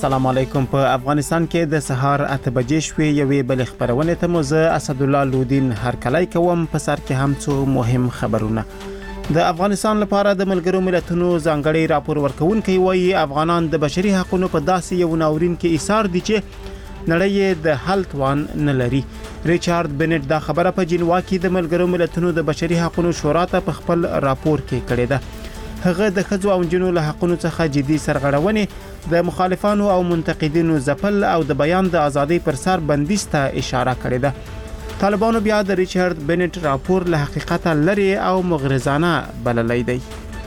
السلام علیکم. په افغانستان کې د سهار 8 بجې شوې یوې بل خبرونه ته مو زه اسدالله لودین هرکلی کوم. په سر کې هم څو مهم خبرونه. د افغانستان لپاره د ملګرو ملتونو ځانګړي راپور ورکوونکی وایي افغانان د بشري حقوقو په داسې یو ناورین کې ایثار دي چې نړۍ د حل توان نه لري. ریچارډ بنټ دا خبره په جنیوا کې د ملګرو ملتونو د بشري حقوقو شورا ته په خپل راپور کې کړې ده. هغه د ښځو او نجونو له حقوقو څخه جدي سرغړونې، د مخالفانو او منتقدینو ځپل او د بیان د ازادۍ پر سر بندیز ته اشاره کړې ده. طالبانو بیا د ریچارډ بنټ راپور له حقیقت لري او مغرضانه بللی دی.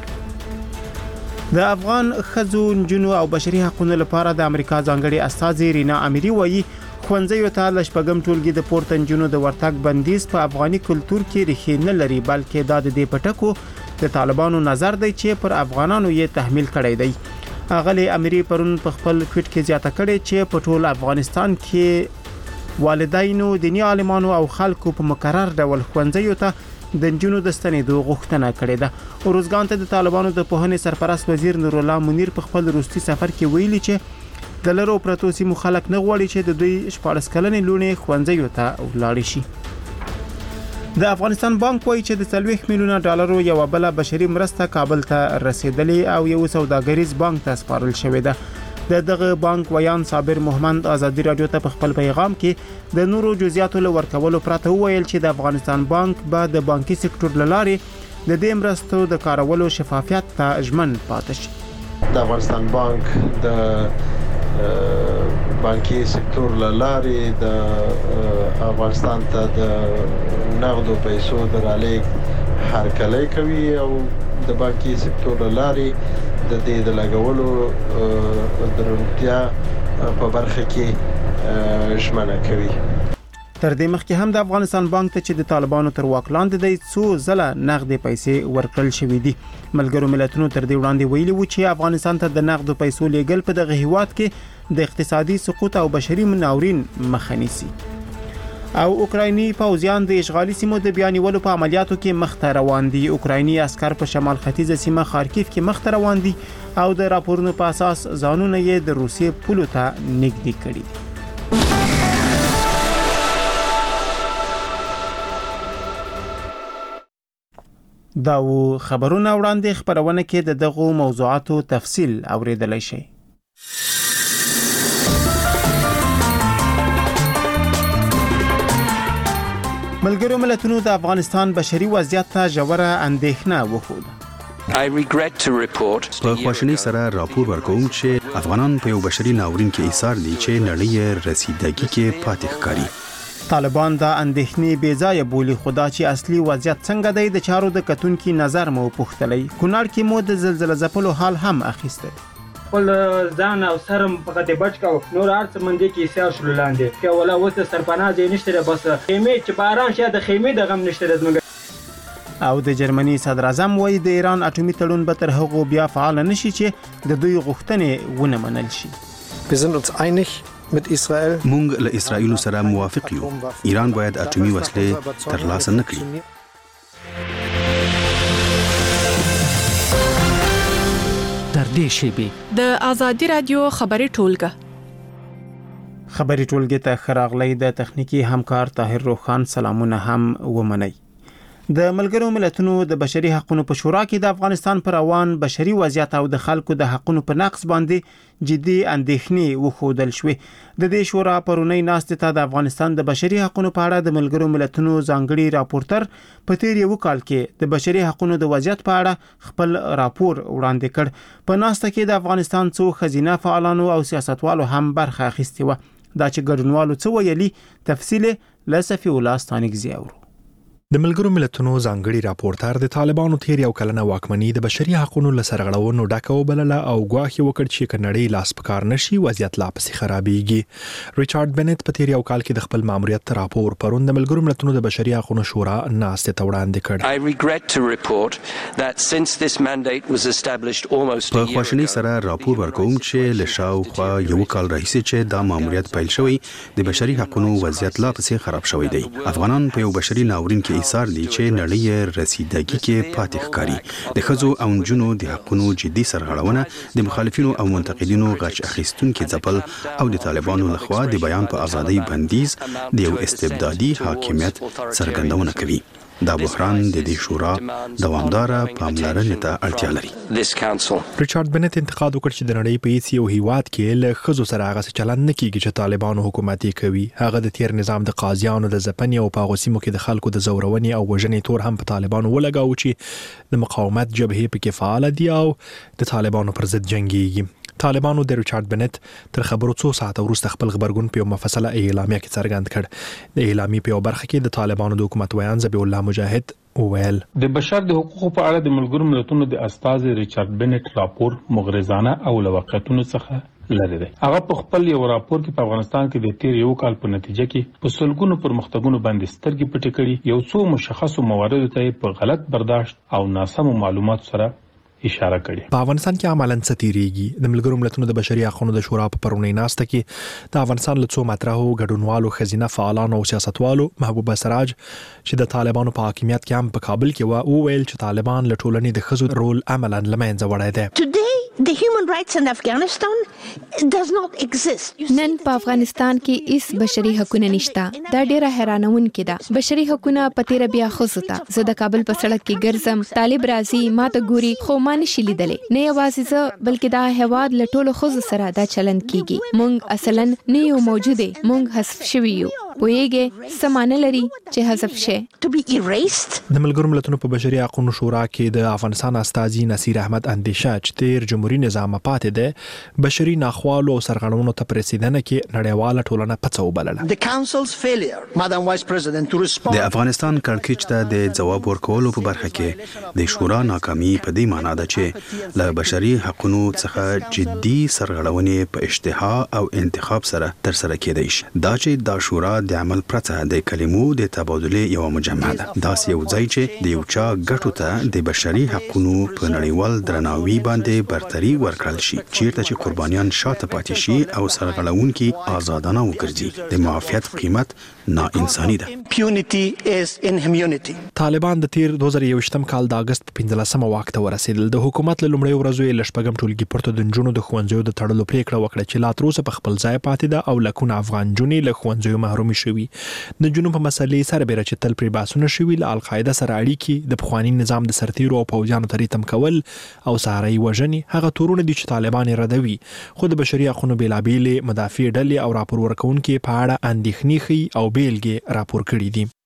د افغان ښځو، نجونو او بشري حقوقو لپاره د امریکا ځانګړي استازي رینا اميري وایي ښوونځیو ته له شپږم ټولګي د پورته نجونو د ورتګ بندیز په افغاني کلتور کې ریښې نه لري، بلکې دا د دې پټکو د طالبانو نظر دی چې پر افغانانو یې تحمیل کړی دی. اغلی اميري پرون په خپل ټویټ کې زیاته کړې چې په ټول افغانستان کې والدینو، دیني عالمانو او خلکو په مقرر ډول ښوونځیو ته د نجونو د ستنېدو غوښتنه کړې ده. اروزګان ته د طالبانو د پوهنې سرپرست وزیر نور الله منیر په خپل روسي سفر کې ویلي چې د لرو پرتو سیمو خلک نه غواړي چې د دوی 14 کلنې لونې ښوونځیو ته ولاړ شي. د افغانستان بانک وایي چې د 40 میلیونه ډالرو یو بل بشري مرسته کابل ته رسیدلې او یو سوداګریز بانک ته سپارل شوې ده. دغه بانک ویان صابر محمد ازادي رادیو ته په خپل پیغام کې د نورو جزئیاتو ورکولو پرته ویل چې د افغانستان بانک به د بانکي سکتور لارې د دې مرستو د کارولو شفافیت ته ژمن پاتې شي. د افغانستان بانک د بانکي سکتور لارې د افغانستان ته د نغدو پیسو درالې هرکلی کوي او د بانکي سکتور لارې د دې د لګولو درونتیا په برخه کې ژمنه کوي. تر دې مخکې هم د افغانستان بانک ته چې د طالبانو تر واک لاندې دی څو ځله نغدي پیسې ورکړل شوې دي. ملګرو ملتونو تر دې وړاندې ویلي و چې افغانستان ته د نغدو پیسو لیږل په دغه هیواد کې د اقتصادي سقوط او بشري ناورین مخه نیسي. او اوکرایني پوځیان د اشغالي سیمو د بیانولو په عملیاتو کې مخته روان دي. اوکرایني عسكر په شمال ختیځه سیمه خارکیف کې مخته روان دي او د راپورونو په اساس ځانونه یې د روسیې پولو ته نږدې کړي دي. دا و خبرونه وړاندې خبرونه کې د دغو موضوعاتو تفصیل اوریدلای شئ. ملګرو ملتونو د افغانستان بشري وضعیت ته ژوره اندېښنه وښوده. په خواشینۍ سره راپور ورکوم چې افغانان په یو بشري ناورین کې ایثار دي چې نړۍ رسیدګي کې پاتې ښکاري. طالبان دا اندېښنې بې ځایه بولي، خو دا چې اصلي وضعیت څنګه دی د چارو د کتونکي نظر مو پوښتلی. کونړ کې مو د زلزله ځپلو حال هم اخیسته. خپل ځان او سرم په دې بچ کا نور ارڅ منډي کې سیار شول لاندې کې ولا وته سرپناه ځای نشته، بس خیمه چې باران شه د خیمه د غم نشته زمګ. او د جرمني صدر اعظم وایي د ایران اټومي تړون به تر هغه بیا فعال نشي چې د دوی غوښتنې ونه منل شي. Wir sind uns einig mit Israel. مونږ له اسرائیل سره موافق یو. ایران باید اټومي وسلې ترلاسه نکړي. تر دې شیبې د ازادي رادیو خبري ټولګه ته خراغلی د تخنیکی همکار طاهر روخان سلامونه هم ومني. د ملګرو ملتونو د بشري حقوقو په شورا کې د افغانستان پر روان بشري وضعیت او د خلکو د حقوقو په نقص باندې جدي اندېښنې وښودل شوې. د دې شورا پرونی ناستې ته د افغانستان د بشري حقوقو په اړه د ملګرو ملتونو ځانګړي راپورټر په تیر یو کال کې د بشري حقوقو د وضعیت په اړه خپل راپور وړاندې کړ. په ناسته کې د افغانستان څو خزینه فعالانو او سیاستوالو هم برخه اخیستې و. دا چې ګډونوالو څه ویلي تفصیل لسفي الله ستانګزي اورو. د ملګرو ملتونو ځانګړي راپورټر د طالبانو تیر یو کلنه واکمني د بشري حقوقو له سرغړونو ډکه وبلله او ګواښ وکړ چې کنړۍ لاس پکار نشي وضعیت لا پسې خرابېږي. ریچارډ بنټ په تیر یو کال کې د خپل ماموریت راپور پرون د ملګرو ملتونو د بشري حقوقو شورا ناستې ته وړاندې کړ. په خواشینۍ سره راپور ورکوم چې له شاوخوا یو کال راهیسې چې دا ماموریت پیل شوی د بشري حقوقو وضعیت لا پسې خراب شوی دی. افغانان په یو بشري ناورین کې ایثار دي چې نړۍ رسیدګي کې پاتې ښکاري. د ښځو او نجونو د حقونو جدي سرغړونه، د مخالفینو او منتقدینو غچ اخیستونکي ځپل او د طالبانو لخوا د بیان په ازادۍ بندیز د یو استبدادي حاکمیت څرګندونه کوي. دا بحران د دې شورا دوامداره پاملرنې ته اړتیا لري. ریچارډ بنت انتقاد وکړ چې د نړۍ په هیڅ یو هیواد کې له ښځو سره هغه څه چلند نه کیږي چې طالبانو حکومت یې کوي. هغه د تیر نظام د قاضیانو د ځپنې او په هغو سیمو کې د خلکو د زورونې او وژنې تور هم په طالبانو ولګاوه چې د مقاومت جبهې پکې فعال دي او د طالبانو پر ضد جنګيږي. طالبانو د ریچارډ بنت تر خبرو څو ساعته وروسته خپل خبرګون په مفصله اعلامیه کې څرګند کړ. د اعلامیې په برخه کې د طالبانو د حکومت ویان ذبیح الله مجاهد وویل د بشر د حقوقو په اړه د ملګرو ملتونو د استازي ریچارډ بنت راپور مغرضانه او له واقعیتونو څخه لري دی. هغه په خپل یو راپور کې په افغانستان کې د تیر یو کال په نتیجه کې په سلګونو پرمختګونو باندې سترګې پټې کړي، یو څو مشخصو مواردو ته په غلط برداشت او ناسمو معلومات سره اشاره کړي. په افغانستان کې عملاً ستیریږي. د ملګرو ملتونو د بشري حقوقو د شورا په پرونی ناسته کې د افغانستان له څو مطرحو ګډونوالو خزینه فعالانو او سیاستوالو محبوبه سراج چې د طالبانو په حاکمیت کې هم په کابل کې و ویل چې طالبان له ټولنې د ښځو رول عملاً لمنځه وړی دی. The human rights in Afghanistan does not exist. نن په افغانستان کې هیڅ بشري حقوق نشته. دا ډیره حیرانونکې ده. بشري حقوق په تیر بیا خصوصا زه د کابل په سړک کې ګرځم، طالب راځي ماته ګوري، خو ما نشي لیدلې. نه یوازې زه بلکې دا هواد له ټولو خزو سره دا چلند کیږي. مونږ اصلاً نه یو موجوده، مونږ حذف شوي یو. پوهیږي سمانه لري چې حذف شي. د ملګرو ملتونو په بشري حقوقو شورا کې د افغانستان استازي نصیر احمد اندیشه چې تیر جمهوریت نظام پاتې ده بشري ناخوالو او سرغړونو ته پرېسیدنه کې نړیواله ټولنه پڅو بلله. د افغانستان کړکېچ ته د جواب ورکولو په برخه کې د شورا ناکامي په دې معنی ده چې له بشري حقوقو څخه جدي سرغړونې په اشتها او انتخاب سره تر سره کېدای شي. دا چې دا شورا د عمل پرته د کلمو د تبادله یو مجمع ده. دا یو ځای چې د یو چا ګټو ته د بشري حقوقو په نړیوال درناوي باندې برتري ورکړل شي، چیرته چې قربانیان شاته پاتې شي او سرغړونکي آزادانه وګرځي. د معافیت قیمت نا انساني ده. طالبان د تیر 2021 کال د اگست په 15مه واک ته ورسېدل. د حکومت له لومړۍ ورځې له شپږم ټولګي پورته د نجونو د ښوونځیو د تړلو پریکړه وکړه چې لا تر اوسه په خپل ځای پاتې ده او لکونه افغان نجونې له ښوونځیو محروم شوي. د نجونو په مسلې سربېره چې تل پرې بحثونه شوي، له القاعده سره اړیکې، د پخواني نظام د سرتیرو او پوځیانو ته ریتم کول او سهارۍ وژنې هغه تورونه دي چې طالبان یې ردوي. خو د بشري حقوقو بېلابېلې مدافع ډلې او راپور ورکوونکي په اړه اندېښنې ښیي او بیلګې راپور کړي دي.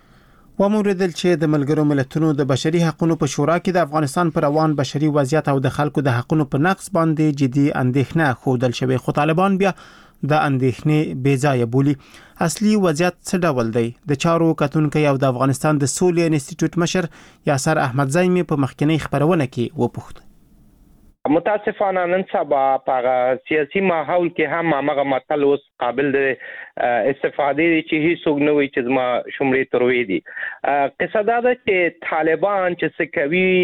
وموردل چې د ملګرو ملتونو د بشري حقوقو په شورا کې د افغانستان پر روان بشري وضعیت او د خلکو د حقوقو په نقض باندې جدي اندېښنه ښودل شوې، خو طالبان بیا د اندېښنې بې ځایه بولي. اصلي وضعیت څه ډول دی؟ د چارو کتونکي او د افغانستان د سولې انسټیټیوټ مشر یاسر احمد زایمي په مخکنی خبرونه کې وپوښت. متاسفانه نن سبا په سیاسي ماحول کې هم هغه متل اوس قابل د استفادې چې هیڅوک نه وي چې زما شمړې تروي دي. قصه دا ده چې طالبان چې څه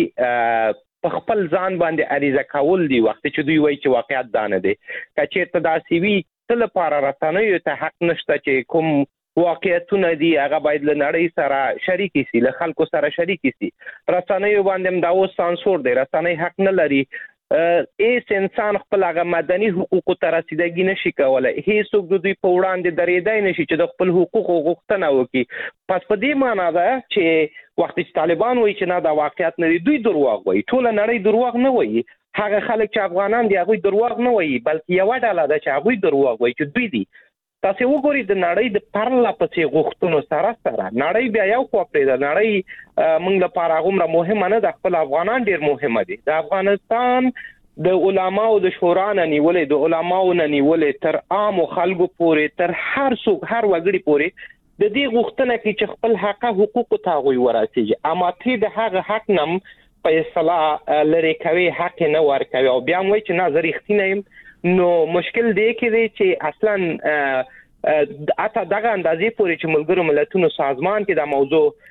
کوي په خپل ځان باندې اړیزه کول دي، وخت چې دوی وایي چې واقعیت دا نه دی. که چېرته داسې وي ته لپاره رسنیو ته حق نشته چې کوم واقعیتونه دي هغه باید له نړۍ سره شریک شي، له خلکو سره شریک شي. رسنیو باندې دا اوس سانسور دی، رسنۍ حق نه لري. ایس انسان خپل هغه مدني حقوقو ته رسیدګي نشي کولای. هیڅوک د دوی په وړاندې درېدای نشي چې د خپل حقوقو غوښتنه وکړي. پس په دې معنی ده چې وخت چې طالبان وایي چې نه دا واقعیت نه دی، دوی دروغ وایي. ټول نړۍ دروغ نه وایي. هغه خلک چې افغانان دي هغه دروغ نه وایي، بلکې یو ډله ده چې هغه دروغ وایي چې دوی دي. تاسو وګورئ د نړۍ د پرله پسې غوښتنو سره نړۍ بیا یو خوا پرېږده. نړۍ موږ لپاره هغومره مهمه نه ده، خپل افغانان ډېر مهمه دي. د افغانستان د علماو د شورا نه نیولې، د علماو نه نیولې تر عامو خلکو پورې، تر هر څوک هر وګړي پورې د دې غوښتنه کوي چې خپل حقوقو ته هغوی ورسېږي. اما ته د هغه حق نه په اصطلاح لرې کوي، حق نه ورکوي او بیا هم وایي چې نه زه رښتینی یم. نو مشکل دی کې دی چې اصلا حتی دغه اندازې پورې چې ملګرو ملتونو سازمان کې دا موضوع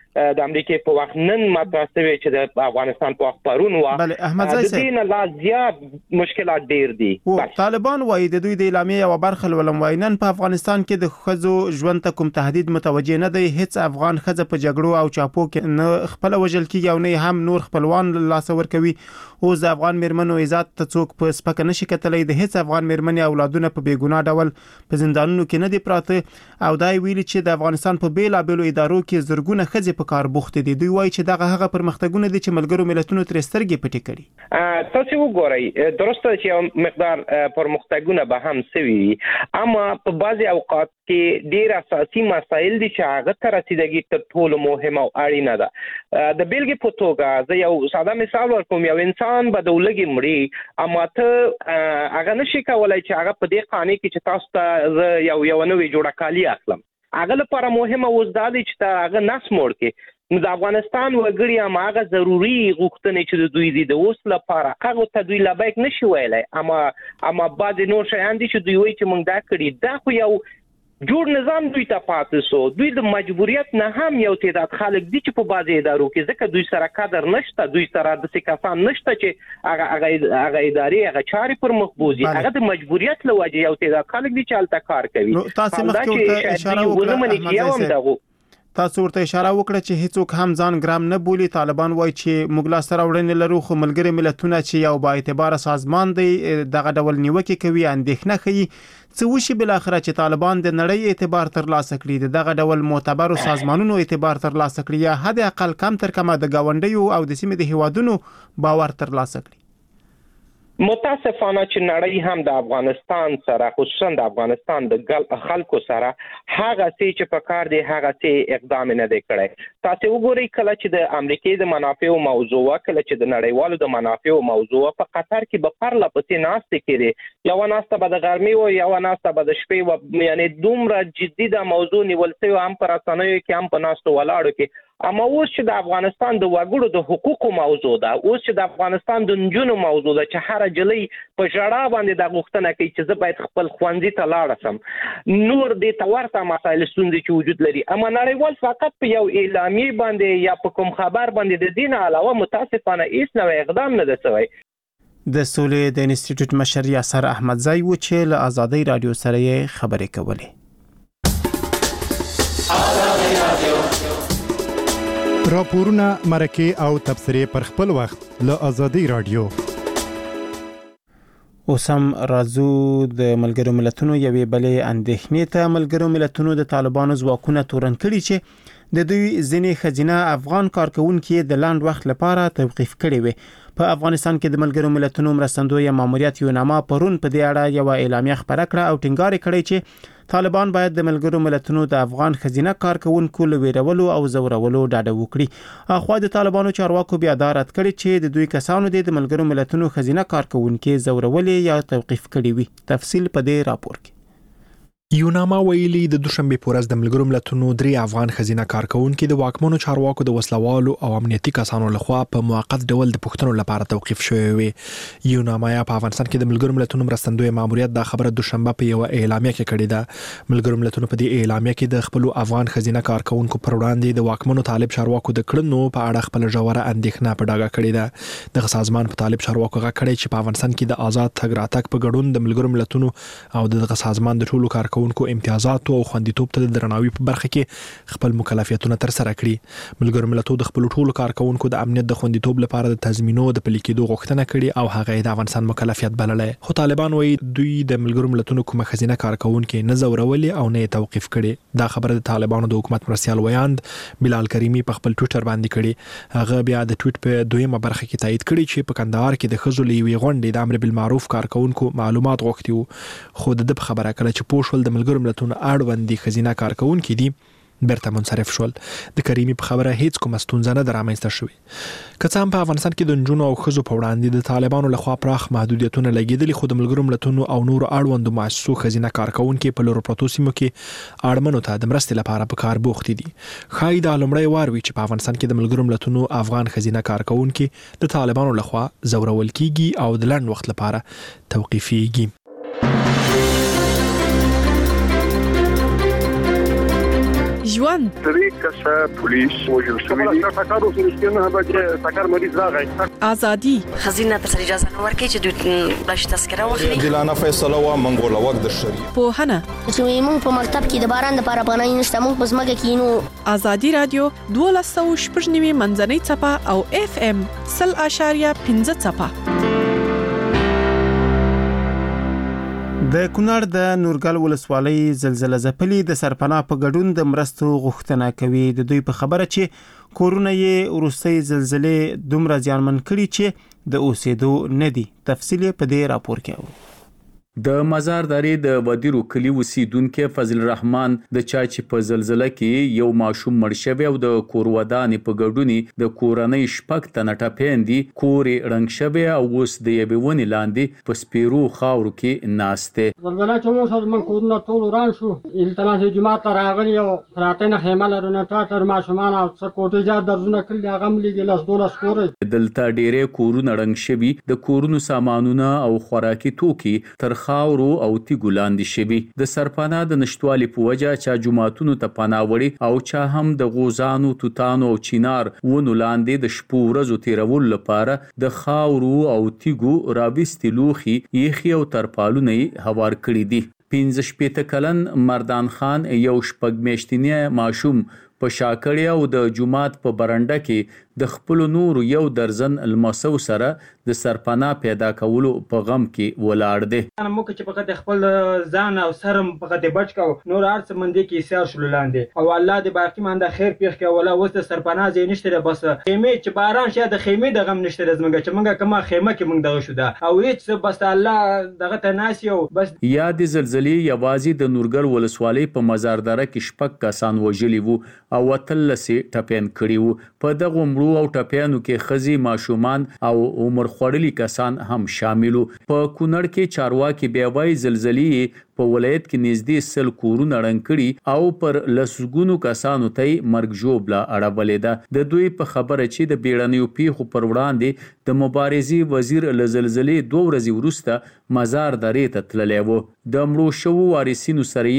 د امریکای په وخت نن مطرح شوی چې د افغانستان په وخت پرون و بله احمد زای د دین لا زیات مشکلات ډیر دي. طالبان وایي د دوی د اعلامیې یو برخه ولوم وایي نن په افغانستان کې د ښځو ژوند ته کوم تهدید متوجه نه دی. هیڅ افغان ښځه په جګړو او چاپو کې نه خپل وژل کیږي او نه هم نور خپلوان لاس ورکوي. اوس د افغان میرمنو عزت ته څوک په سپکه نشي کتلی. د هیڅ افغان میرمنې اولادونه په بیګناه ډول په زندانونو کې نه دي پراته او دا ویلي چې د افغانستان په بیلابیلو ادارو کې زرګونه ښځې په کار بوختې دي. دوی وایي چې دغه هغه پرمختګونه دي چې ملګرو ملتونو ترې سترګې پټې کړي. تاسو وګورئ درسته چې مقدار پرمختګونه به هم سوي اما په بعضي اوقات کې ډیر اساسي مسایل دي چې هغه تر رسیدګي تر ټولو مهمه او اړینه ده. د بیلګې په توګه زه یو ساده مثال ورکوم. یو انسان به د ولګي مړي اما ته هغه نشي کولای چې هغه په دې قانون کې چې تاسو ته یو نوې جوړه کالی اخلم. هغه لپاره مهمه اوس دا دي چې هغه نس موړ کې نو د افغانستان وګړي هم هغه ضروري غوښتنې چې د دوی دي د اوس لپاره هغه ته دوی لبیک نشي ویلای اما بعد نور شیان دي چې دوی وایي چې موږ دا کړی. دا خو یو جوړ نظام دوی ته پاتې سو. دوی د مجبوریت نه هم یو تعداد خلک دي چې په بعضي ادارو کې ځکه دوی سره قدر نشته. دوی سره د سکافان نشته چې هغه ادارې هغه چاري پر مخ بوزي. هغه د مجبوریت له وجې یو تعداد خلک دي چې الته کار کوي. تاسو مخکې اشاره وکړه تاسو ورته اشاره وکړه چې هیڅوک هم ځان ګرام نه بولي. طالبان وایي چې موږ لا سره وړاندې لرو خو ملګری ملتونه چې یو با اعتبار سازمان دی دغه ډول نیوکه کوي اندېښنه کوي. څه وشي بل اخره چې طالبان د نړۍ اعتبار ترلاسه کړي دغه ډول معتبر سازمانونو اعتبار ترلاسه کړي یا حد اقل کم تر کمه د گاونډیو او د سیمې د هیوادونو باور ترلاسه کړي. متاسفانه چې نړۍ هم د افغانستان سره خصوصا د افغانستان د خلکو سره هغه چې په کار دی هغه چې اقدام نه دی کړی. تاسو وګورئ کله چې د امریکای د منافعو موضوع کله چې د نړیوالو د منافعو موضوع په قطر کې به پرله پسې ناشته کړي یو ناشته به د غرمې او یو ناشته به د شپې و یعنی دومره جدي د موضوع نیول شوی هم پر اسانیو کې هم په ناشته ولاړو کې. اما اوس چې د افغانستان د وګړو د حقوقو موضوع ده اوس چې د افغانستان د نجونو موضوع ده چې هر جلۍ په ژړا باندې د غوښتنه کوي چې زه باید خپل ښوونځي ته لاړ شم نور د تورته مسایل ستونزې چې وجود لري. اما نړیوال فقط په یو اعلامیه باندې یا په کوم خبر باندې د دین علاوه متاسفانه هیڅ نوې اقدام نه ده شوی. د سولې د انسټیټیوټ مشر یاسر احمدزی و چې له آزادۍ رادیو سره خبرې کولې. راپورونه مرکه او تبصره پر خپل وخت له آزادۍ رادیو. اوسم راځو د ملګرو ملتونو یوې بلې اندېښنې ته. ملګرو ملتونو د طالبانو ځواکونه تورن کړي چې د دوی ځینې ښځینه افغان کارکونکي د لاند وخت لپاره توقیف کړي وي. په افغانستان کې د ملګرو ملتونو مرستندوی ماموریت یوناما پرون په دې اړه یو اعلامیه خبره کړه او ټینګار کړی چې طالبان باید د ملګرو ملتونو د افغان ښځینه کارکونکو له ویرولو او زورولو ډډه وکړي. اخوا د طالبانو چارواکو بیا دا رد کړی چې د دوی کسانو د ملګرو ملتونو ښځینه کارکونکي زورولې یا توقیف کړي وي. تفصیل په دې راپور کې. یوناما ویلي د دوشنبه پورز د ملګرو ملتونو 3 افغان ښځینه کارکونکو د واکمنو چارواکو د وسلوالو او امنیتي کسانو لخوا په موقت ډول د پښتنو لپاره توقیف شوی وي. یوناما په افغانستان کې د ملګرو ملتونو مرستندوی ماموریت د خبره دوشنبه په یو اعلامیه کې کړې ده. ملګرو ملتونو په دې اعلامیه کې د خپل افغان ښځینه کارکونکو پر وړاندې د واکمنو طالب چارواکو د کړنو په اړه خپل ژوره اندېښنه په ډاګه کړې ده. د سازمان په طالب چارواکو غږ کړی چې په افغانستان کې د آزاد تګ راتګ په ګډون د ملګرو ملتونو او د سازمان د ټولو کارکونکو امتیازات او خوندیتوب ته د درناوي په برخه کې خپل مکلفیتونه تر سره کړي. ملګرو ملتونو د خپل ټولو کارکونکو د امنیت د خوندیتوب لپاره د تضمینو د پلي کېدو غوښتنه کړې او هغه د افغانستان مکلفیت بللې. خو طالبان وایي دوی د ملګرو ملتونو کوم ښځینه کارکونکو نه زورولې او نه توقیف کړي. دا خبره د طالبانو د حکومت مرستيال ویاند بلال کریمی په خپل ټویټر باندې کړي. هغه بیا د ټویټ په دویمه برخه کې تایید کړي چې په کندهار کې د خزو لوي غونډې د امر بالمعروف کارکونکو معلومات غوښتي وو. خو د خبره کړه چې پوښول د ملګرو ملتونو اړوند ښځینه کارکونکي دي برته منصرف شول. د کریمی په خبره هیڅ کوم ستونزه نه درامځته شوې. که څه هم په افغانستان کې د نجونو او ښځو په وړاندې د طالبانو لخوا پراخ محدودیتونه لګیدلي خو د ملګرو ملتونو او نور اړوندو مؤسسو ښځینه کارکونکي په لورو پروتو سیمو کې اړمنو ته د مرستې لپاره په کار بوختي دي. ښایي دا لومړی وار وي چې په افغانستان کې د ملګرو ملتونو افغان ښځینه کارکونکي د طالبانو لخوا زورول کیږي او د لنډ وخت لپاره توقیفیږي. ژوند درې کسه پولیس وژل شوي دي ټکر وسو نه به ټکر مریض راغی ازادي خزینه تر اجازه نه ورکړي چې دوی بلش تذکره واخلي دلانه فیصله وا منګول وخت د شری په هنه چې موږ په مکتب کې د باران لپاره پناه نشته موږ په ځمکه کې نو ازادي رادیو 1290 منځنۍ چپه او FM 0.15 چپه د کونړ د نورګل ولسوالۍ زلزلہ ځپلي د سرپناه په ګډون د مرستو غوښتنه کوي د دوی په خبره چې کورونه یې وروستۍ زلزلې دومره زیانمن کړي چې د اوسېدو نه دي تفصیل په دې راپور کې اورو د مزارداري د ودیرو کلی وسیدونکو فضل الرحمن د چا چې په زلزلہ کې یو ماشوم مړ شوی او د کور ودانې په ګډونی د کورنۍ شپږ تنه ټپېندي کورې رنګ شوی او اوس د یوې ونې لاندې په سپیرو خاورو کې ناشته زلزلہ چې موږ من کورونه ټول وران شو التماس جماعت راغلی او راتنه خیمه لرونه تر ماشومان او څه کوټه جات درونه کړل هغه ملي لاس دولس کور دلته ډېرې کورونه رنګ شوی د کورونو سامانونه او خوراکي توکي تر خاورو او تیګو لاندې شوی د سرپناه د نشټوالي په وجه چا جماعتونو ته پناه وړي او چا هم د غوزانو توتانو او چینار ونو لاندې د شپو ورځو تیرول لپاره د خاورو او تیګو رابستي لوخي یخي او ترپالونه هوار کړی دي 15 کلن مردان خان یو شپږ میاشتنی ماشوم په شاکړی او د جماعت په برنده کې د خپل نور یو درزن المسو سره د سرپناه پیدا کولو په غم کې ولاړ دي موږ چې فقط خپل ځان او سرم فقط بچ کو نور ارڅ مندي کې سیار شول لاندې او الله دې باقی مانده خیر پیښ کې ولا وس د سرپناه زې نشته بس خیمه چې باران شه د خیمه د غم نشته زمګه چې موږ کما خیمه کې موږ دغه شو دا او هیڅ بس الله دغه تناسي او بس یاد زلزلې یوازې د نورګل ولسوالۍ په مزارداره کې شپږ کسان وژلي وو او وتلسي ټپین کړي وو په دغه عمرو او ټپیانو کې خزي ماشومان او عمر خوړلي کسان هم شاملو په کونړ کې چارواکي بیا وای زلزلې په ولایت کې نږدې سل کورونه رنګ کړي او پر لسګونو کسانو ته مرګ ژوبله اړولې ده د دوی په خبره چې د بیړنیو پیښو پر وړاندې د مبارزې وزیر له زلزلې 2 ورځې وروسته مزارداري ته تللی و د مړو شوو وارثینو سره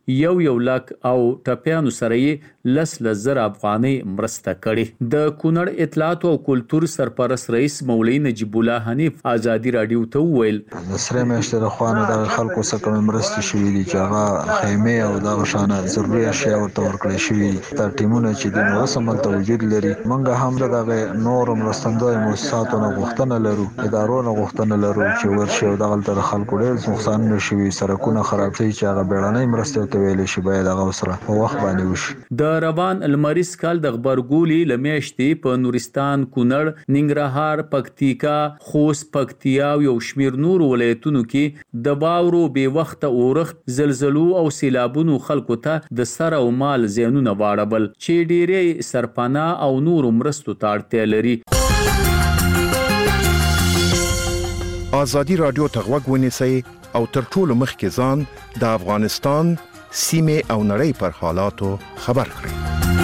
یو لک او ټپیانو سره لس افغانۍ مرسته کړي د کونړ اطلاعات او کلتور سرپرست رئیس مولوی نجیب الله حنیف ازادي رادیو ته وویل د سره مشته د خوانه د خلکو سره مرسته شوې دي چې هغه خیمه او د شانه ضروري اشیاء ورته ورکړل شوې تر ټیمونه چې د موسم توجید لري منګه هم دغه نور مرستندوی مؤسساتونو غوښتنه لرو ادارونو غوښتنه لرو چې ورشي او دغه تر خلکو ډېر نقصان نشوي سرکونه خراب شي چې هغه بیړنۍ مرسته ویل شي باید هغه سره په وخت باندې وشي د روان المریز کال د خبرګولي لمیشتي په نورستان کونړ ننګرهار پکتیکا خوست پکتیا او یو شمیر نور ولایتونو کې د باورو به وخت اورخت زلزلو او سیلابونو خلکو ته د سر او مال زیانونه واړبل چې ډېرې سرپناه او نور مرستو ته اړتیا لري ازادي رادیو ته غوږ ونیسئ او تر ټولو مخکې ځان د افغانستان سیمه او نړۍ پر حالاتو خبر کړئ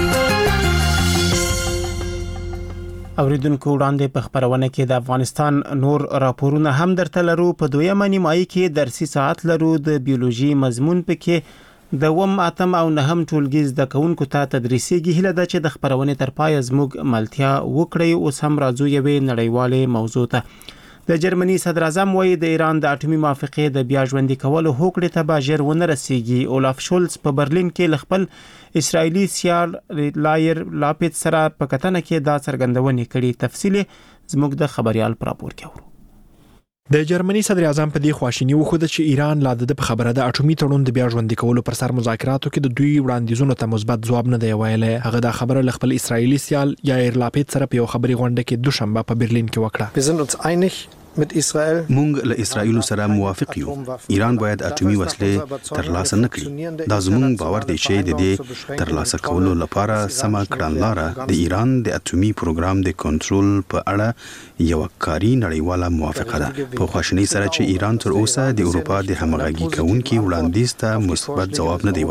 اوریدونکو وړاندې په خبرونه کې د افغانستان نور راپورونه هم درته لرو په دویمه نیمایي کې درسي ساعت لرو د بیولوژي مضمون پکې د وم اتم او نهم ټولګي زده کوونکو ته تدریسيږي هله د چې د خبرونه تر پای زموږ ملتیا وکړي اوس هم راځو یوې نړیواله موضوع ته د جرمني صدر اعظم وایي د ایران د اټومي موافقې د بیا ژوندۍ کولو هوکړې ته به ژر ونه رسیږي اولاف شولز په برلین کې خپل اسرایلی سیال لایر لاپیت سره په کتنه کې دا څرګندونه کړې تفصیل زموږ د خبريال پر راپور کې اورو د جرمني صدر اعظم په دې خواشینی وخوده چې ایران لا د خبره د اټومي تړون د بیا ژوندۍ کولو پر سر مذاکراتو کې د دوی وړاندیزونو ته مثبت ځواب نه دی ویلی هغه دا خبره ل خپل اسرایلی سیال یایر لاپیت سره په خبري غونډه کې دوشنبه په برلین کې وکړه Wir sind uns einig mit Israel مونږ له اسرایل سره موافق یو ایران باید اټومي وسلې ترلاسه نه کړي دا زموږ باور دی چې د دې ترلاسه کولو لپاره سم کړنلاره د ایران د اټومي پروګرام د کنټرول په اړه یو کاری نړیواله موافقه ده په خواشنۍ سره چې ایران تر اوسه د اروپا د همغږي کونکي وړاندیز ته مثبت ځواب نه دی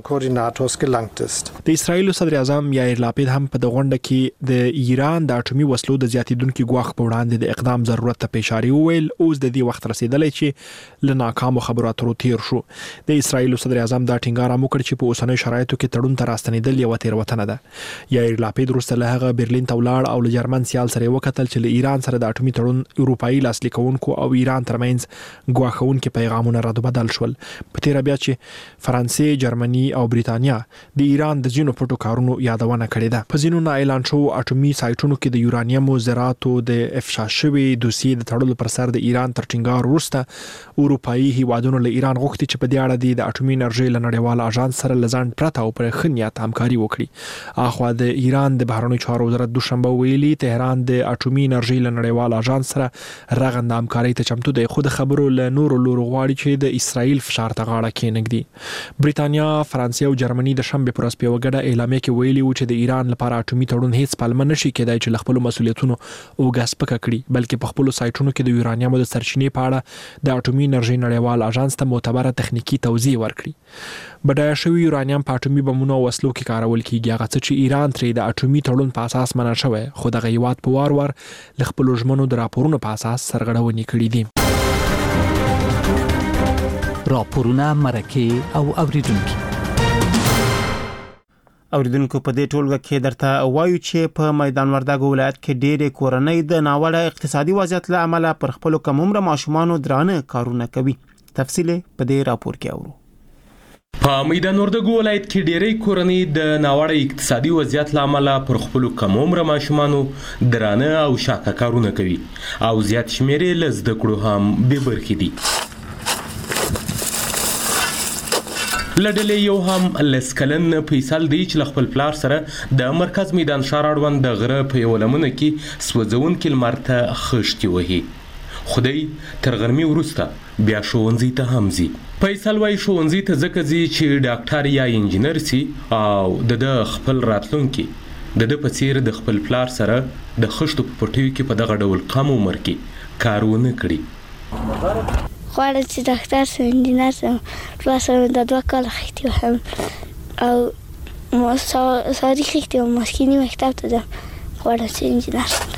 ورکړی د اسرایل صدر اعظم یایر لاپید هم په غونډه کې د ایران د اټومي وسلو د زیاتیدونکو ګواښ په وړاندې د اقدام ضرورت ته اشاره وویل اوس د دې وخت رسیدلی چې له ناکامو خبرو اترو تیر شو. د اسرایل صدر اعظم دا ټینګار هم وکړ چې په اوسنیو شرایطو کې تړون ته راستنېدل یوه تېروتنه ده. یایر لاپید وروسته له هغه برلین ته ولاړ او له جرمن سیال سره یې وکتل چې له ایران سره د اټومي تړون اروپایي لاسلیک کوونکو او ایران ترمنځ ګواښونکي پیغامونه ردبدل شول. په تیره بیا چې فرانسې، جرمني او بریتانیا د ایران د ځینو پټو کارونو یادونه کړې ده. په ځینو اعلان شو اټومي سایټونو کې د یورانیم زراعتو د افشا شوي دوسیې د تړلو پر سر د ایران تر ټینګار وروسته اروپایي هیوادونو له ایران غوښتي چې په دې اړه د اټومي انرژۍ له نړیوال اژانس سره لزان پرته او پر ښه نیت همکاري وکړي. اخوا د ایران د بهرنیو چارو وزارت دوشنبه ویلي تهران د اټومي انرژۍ له نړیوال اژانس سره رغنده همکاري ته چمتو دی، خو د خبرو له نورو لورو غواړي چې د اسرائیل فشار ته غاړه کېنږدي. بریتانیا، فرانسې او جرمني د شنبې پر ورځ په یوه ګډه اعلامیه کې ویلي و چې د ایران لپاره اټومي تړون هیڅ پلمه نشي کېدای چې له خپلو مسؤلیتونو اوږه سپکه کړي، بلکې په خپلو سایټونو کې د یورانیمو د سرچینې په اړه د اټومي انرژۍ نړیوال اژانس ته معتبره تخنیکي توضیح ورکړي. بډایه شوي یورانیم په اټومي بمونو او وسلو کې کارول کیږي، هغه څه چې ایران ترې د اټومي تړون په اساس منع شوی، خو دغه هیواد په وار وار له خپلو ژمنو د راپورونو په اساس سرغړونې کړي دي. راپورونه، مرکې او اوریدونکي اوریدونکو په دې ټولګه کې درته وایو چې په میدان وردګ ولایت کې ډېرې کورنۍ د ناوړه اقتصادي وضعیت له امله پر خپلو کم عمره ماشومانو درانه کارونه کوي. تفصیل په دې راپور کې اورو. په میدان وردګ ولایت کې ډېرې کورنۍ د ناوړه اقتصادي وضعیت له امله پر خپلو کم عمره ماشومانو درانه او شاقه کارونه کوي او زیات شمېر یې له زده کړو هم بې برخې دي. له ډلې یو هم لس کلن فیصل دی چې له خپل پلار سره د مرکز میدان ښار اړوند د غره په یوه لمنه کې سوځونکي لمر ته خښتې وهي. خدای تر غرمې وروسته بیا ښوونځي ته هم ځي. فیصل وایي ښوونځي ته ځکه ځي چې ډاکټر یا انجینر سي او د خپل راتلونکي د په څیر د خپل پلار سره د خښتو په پټیو کې په دغه ډول کم عمر کې کار ونه کړي. غواړم چې ډاکټر سم، انجینر سم. پلار سره د 2 کاله خښتې وهم او ساري خښتې وم، ماسکیني مکتب ته ځم. غواړم چې انجینر سم.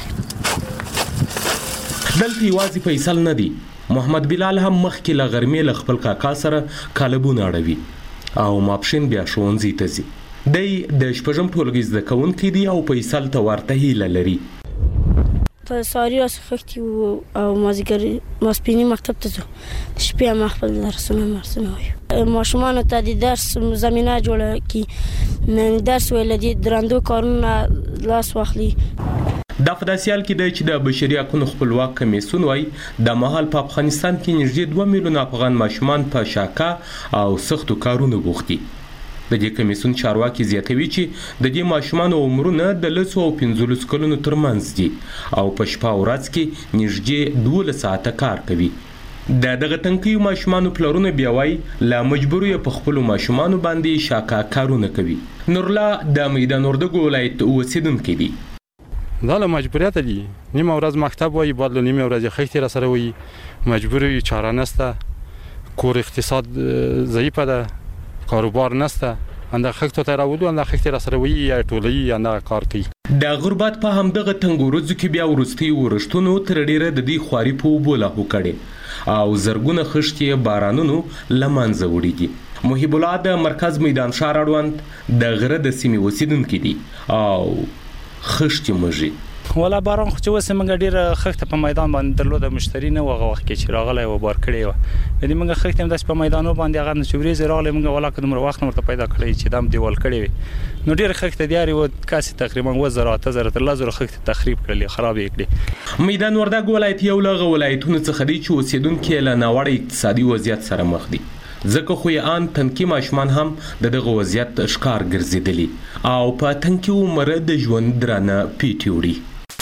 دلته یوازې فیصل نه دی، محمد بلال هم مخکې له غرمې له خپل کاکا سره کالبونه اړوي او ماپښین بیا ښوونځي ته ځي. دی د شپږم ټولګي زده کوونکی دی او فیصل ته ورته هیله لري. په ساري راڅخه خښتې او ماسپښیني مکتب ته ځو. د شپې هم خپل درسونه وایو. ماشومانو ته د درس زمینه جوړه کړي، درس ویل دي دراندو کارونه لاس واخلي. دا په داسې حال کې دی چې د بشري حقونو خپلواک کمیسیون وایي د مهال په افغانستان کې نږدې 2 میلیونه افغان ماشومان په شاقه او سختو کارونو بوخت دي. د دې کمیسیون چارواکي زیاتوي چې د دې ماشومانو عمرونه د 10 او 15 کلونو ترمنځ دي او په شپه او ورځ کې نږدې 12 ساعته کار کوي. د دغه تنکیو ماشومانو پلرونه بیا وایي لا مجبور یې په خپلو ماشومانو باندې شاقه کارونه کوي. نورالله د میدان وردګ ولایت اوسیدونکی دی. دا له مجبوریت دی، نیمه ورځ مکتب وایي، بعد له نیمه ورځ خښتې را سره وایي، مجبور یې، چاره نسته، کور اقتصاد ضعیفه ده، کاروبار نسته، انده خښتو ته راولو، انده خښتې را سره وایي یا ټولوي انده کار کوي. د غربت په همدغه تنګ ورځو کې بیا وروستي ورښتونو تر ډیره د دې خواري په اوبو لاهو کړي او زرګونه خښتې بارانونو له منځه وړي دي. محب الله د مرکز میدان ښار اړوند د غره د سیمې اوسیدونکی دی او خښتې مږي. ولا باران خو چې وسه موږ ډیر خښته په میدان باندې درلوده، مشتری نه وغه وخت کې چې راغلی و بار کړی و. یعنی موږ خښته هم داس په میدانو باندې هغه نشوري راغلی، موږ ولا کوم وخت مرته پیدا کړی چې دام دیوال کړی وي. نو ډیر خښته دیاري و کاسي تقریبا 2000 تر لازر خښته تخریب کړلی، خراب کړی. میدان وردګ ولایت یو له ولایتونو څخه دی چې اوسیدونکو له ناوړه اقتصادي وضعیت سره مخ دي. ځکه خو یې ان تنکي ماشومان هم د دغه وضعیت ښکار ګرځېدلي او په تنکي عمر د ژوند درانه پیټي وړي.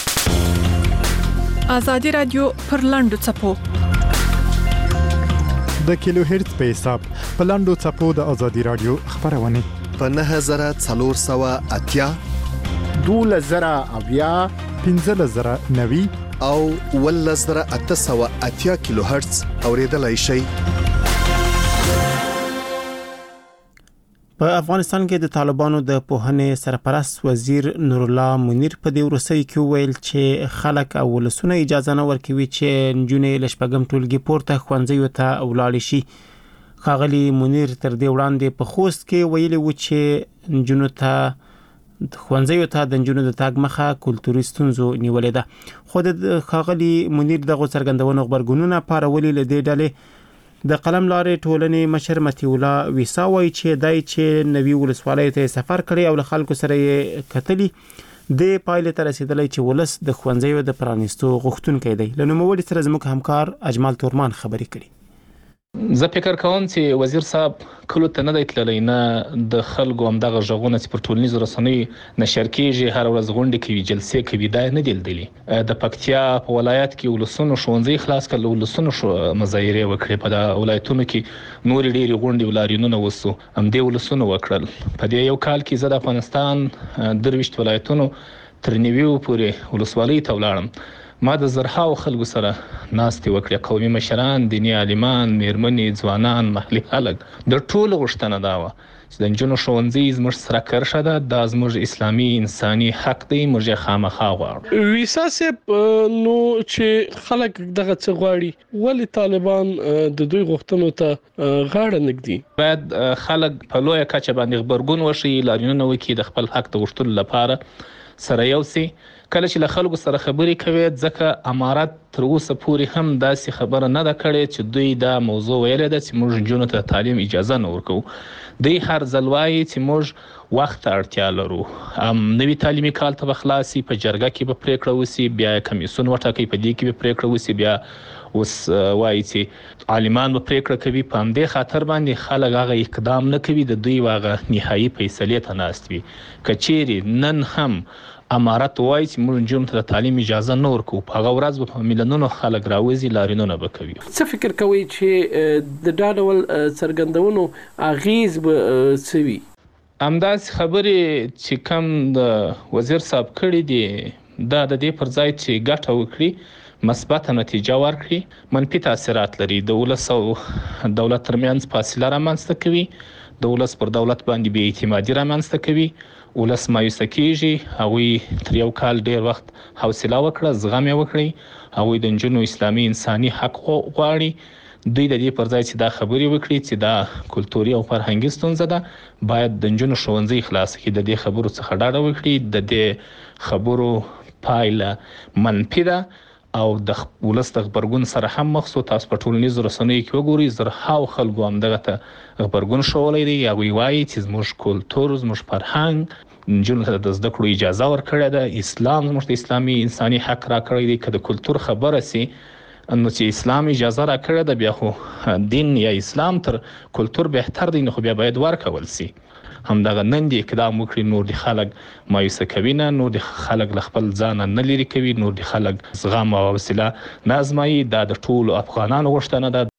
آزادی رادیو پر لاندو چپو د کیلو هرتز په حساب په لاندو چپو د آزادی رادیو خبرونه په 9480 2000 1590 او 1880 کیلو هرتز اوریدلای شي. په افغانستان کې د طالبانو د پوهنې سرپرست وزیر نور الله منیر په دې ورسې کې ویل چې خلک او ولسونه اجازه نه ورکوي چې نجونې له شپږم ټولګي پورته ښوونځیو ته ولاړ شي. ښاغلي منیر تر دې وړاندې په خوست کې ویلي و چې نجونو ته ښوونځیو ته د نجونو د تګ مخه کلتوري ستونزو نیولې ده. خو د ښاغلي منیر دغه څرګندونو غبرګونونه پارولي له دې ډلې د قلم لارې ټولنې مشر متي الله ویسا وایي چې دای چې نوی ولسوالۍ ته سفر کړی او له خلکو سره یې کتلی د پایلې ته رسیدلی چې ولس د ښوونځیو د پرانیستو غوښتونکی دی. له نوموړي سره زموږ همکار اجمال تورمان خبرې کړي. زه فکر کوم چې وزیر صاحب کلو ته نه دی تللی، نه د خلکو همدغه غږونه چې پر ټولنیزو رسنیو نشر کېږي، هر ورځ غونډې کوي، جلسې کوي، دا نه دی لیدلي. د پکتیا په ولایت کې ولسونو ښوونځي خلاص کړل، ولسونو مظاهرې وکړې، په دا ولایتونو کې نورې ډېرې غونډې ولارینونه وسو، همدې ولسونو وکړل. په دې یو کال کې زه د افغانستان 23 ولایتونو تر نیویو پورې ولسوالۍ ته ولاړم. ما د زرهاو خلکو سره ناستې وکړې، قومي مشران، دیني عالمان، میرمنې، ځوانان، محلي خلک. د ټولو غوښتنه دا وه چې د نجونو ښوونځي زموږ سره کرښه ده، دا زموږ اسلامي انساني حق دی، موږ یې خامخا غواړو. ویسا صاحب، نو چې خلک دغه څه غواړي، ولې طالبان د دوی غوښتنو ته غاړه نږدي؟ باید خلک په لویه کچه باندې غبرګون وښيي، لاریونونه وکړي، د خپل حق د غوښتلو لپاره سره یو سي. کله چې له خلکو سره خبرې کوي، ځکه امارت تر اوسه پورې هم داسې خبره نه ده کړې چې دوی دا موضوع ویلې ده چې موږ نجونو ته تعلیم اجازه نه ورکوو. دوی هر ځل وایي چې موږ وخت ته اړتیا لرو، نوي تعلیمي کال ته به خلاص شي، په جرګه کې به پرېکړه وشي، بیا کمیسیون وټاکي، په دې کې به پرېکړه وشي، بیا اوس وایي چې عالمان به پرېکړه کوي. په همدې خاطر باندې خلک هغه اقدام نه کوي، د دوی هغه نهایي فیصلې ته ناست وي. که چیرې نن هم امارت وایي چې موږ نجونو ته د تعلیم اجازه نه ورکوو، په هغه ورځ به په میلیونونو خلک راوځي، لاریونونه به کوي. څه فکر کوئ چې د دا ډول څرګندونو اغیز به څه وي؟ همداسې خبرې چې کم د وزیر صاحب کړي دي، دا د دې پر ځای چې ګټه وکړي، مثبته نتیجه ورکړي، منفي تاثیرات لري. د ولس او دولت ترمنځ فاصله رامنځته کوي، د ولس پر دولت باندې بې اعتمادي رامنځته کوي، ولس مایوسه کېږي. هغوی تر یو کال ډېر وخت حوصله وکړه، زغم یې وکړي، هغوی د نجونو اسلامي انساني حق غواړي. دوی د دې پر ځای چې دا خبرې وکړي چې دا کلتوري او فرهنګي ستونزه ده، باید د نجونو ښوونځي خلاص کړي، د دې خبرو څخه ډاډه وکړي. د دې خبرو پایله منفي ده او د ولس د غبرګون سره هم مخ شو. تاسو په ټولنیزو رسنیو کې وګورئ، زرهاو خلکو همدغه ته غبرګون ښوولی دی. هغوی وایي چې زموږ کلتور، زموږ فرهنګ نجونو ته د زده کړو اجازه ورکړې ده، اسلام زموږ د اسلامي انساني حق راکړی دی. که د کلتور خبره سي، نو چې اسلام اجازه راکړې ده، بیا خو دین یا اسلام تر کلتور بهتر دی، نو خو بیا باید ورکول سي. همدغه نن دې اقدام وکړي، نور د خلک مایوسه کوي نه، نور د خلک له خپل ځانه نه لرې کوي، نور د خلک زغم او حوصله نه ازمایي. دا د ټولو افغانانو غوښتنه ده.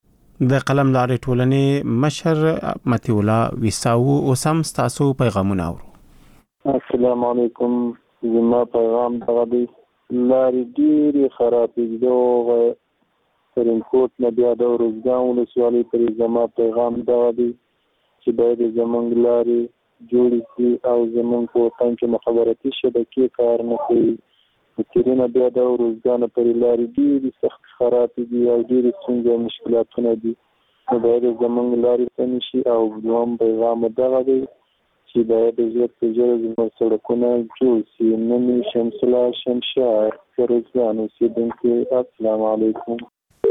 د قلم لارې ټولنې مشر متي الله ویسا اوس هم ستاسو پیغامونه اورو. السلام علیکم. زما پیغام دغه دی، لارې ډېرې خرابې دي. ترینکوټ نه بیا د ارزګان ولسوالۍ پورې زما پیغام دغه دی چې باید زموږ لارې جوړې شي او زموږ په وطن کې مخابراتي شبکې کار نه کوي. د تیرونه بیا د ارزګان پورې لارې ډېرې سخت خرابې دي او ډېرې ستونزې او مشکلاتونه دي، نو باید زموږ لارې سمې شي. او دویم پیغام دغه دی چې باید ژر تر ژره زموږ سړکونه جوړ شي. نن شمس الله شمشار، ارزګان اوسېدونکی. السلام علیکم.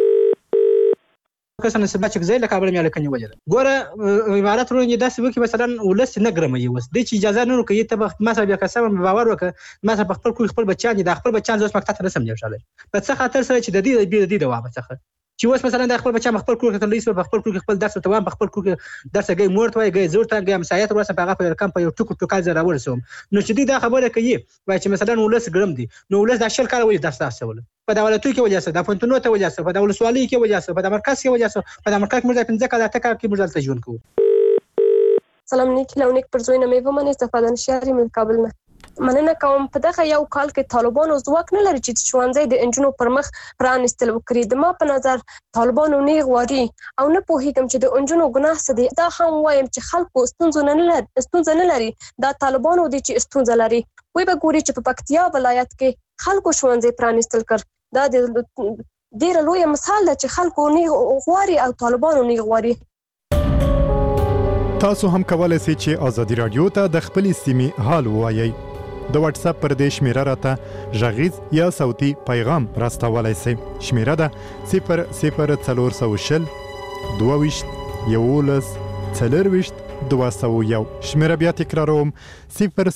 کسان سبا چې ځای له کابل مې لکنی وجه ګوره عبارت ورونې داسې وکي مثلا ولس نه ګرمي وس د چې اجازه نه ورکړي ته ما سره بیا قسم باور وکړه ما سره خپل خپل بچان دي خپل بچان زوس مکتب ته رسم دی شاله په څه خاطر سره چې د دې د واه څخه چې وس مثلا د خپل بچا خپل کور ته لیس په خپل کور خپل درس ته وام خپل کور درس گئی مورت وای گئی زور ته گئی مسایت ورسره په هغه رقم په یو ټکو ټکال زره ورسوم نو چې دا خبره کوي وای چې مثلا ولس ګرم دي نو ولس د شل کار وایي درس تاسول په دولتو کې وجه سره د پونتونو ته وجه سره په دولسوالۍ کې وجه سره په مرکز کې وجه سره په مرکز موږ 15 کاله تک کې موږ تجربه کوو. سلام نیکی لونیک پر زوینه میوه من استفاده نشاری من کابل نه مننه کوم په دغه یو کال کې طالبانو ځواک نه لري چې ښوونځي د انجونو پر مخ پرانستل وکړي. د ما په نظر طالبانو نه غواړي او نه پوهیږم چې د انجونو ګناه څه دی. دا هم وایم چې خلکو ستونزه نه لري، دا طالبانو دي چې ستونزه لري. وی به ګوري چې په پکتیا ولایت کې خلکو ښوونځي پرانستل کړ. دا د ډیر لوی مثال دی چې خلکو نه غواړي او طالبانو نه غواړي. تاسو هم کولای شئ چې آزادي رادیو ته د خپل سیمې حال ووایئ. د واتس اپ پر دې شمیره راته غږیز یا صوتي پیغام راستولای شئ. شمیره ده 00420 22 11 40 201. شمیره بیا تکراروم 00420